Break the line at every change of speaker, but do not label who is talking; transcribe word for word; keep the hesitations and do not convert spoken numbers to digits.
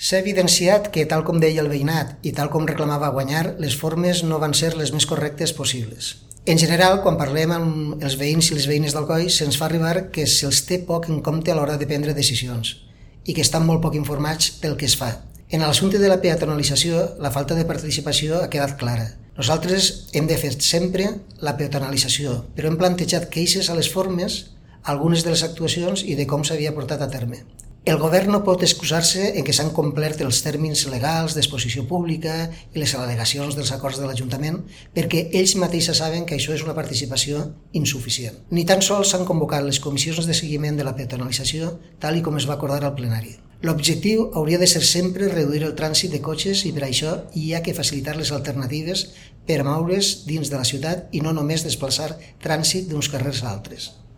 S'ha evidenciat que, tal com deia el veïnat i tal com reclamava Guanyar, les formes no van ser les més correctes possibles. En general, quan parlem amb els veïns i les veïnes d'Alcoi, se'ns fa arribar que se'ls té poc en compte a l'hora de prendre decisions i que estan molt poc informats del que es fa. En l'assumpte de la peatonalització, la falta de participació ha quedat clara. Nosaltres hem defensat sempre la peatonalització, però hem plantejat queixes a les formes, algunes de les actuacions i de com s'havia portat a terme. El govern no pot excusar-se en què s'han complert els tèrmins legals d'exposició pública i les al·legacions dels acords de l'Ajuntament perquè ells mateixos saben que això és una participació insuficient. Ni tan sols s'han convocat les comissions de seguiment de la peatonalització tal i com es va acordar al plenari. L'objectiu hauria de ser sempre reduir el trànsit de cotxes i per això hi ha que facilitar les alternatives per moure's dins de la ciutat i no només desplaçar trànsit d'uns carrers a altres.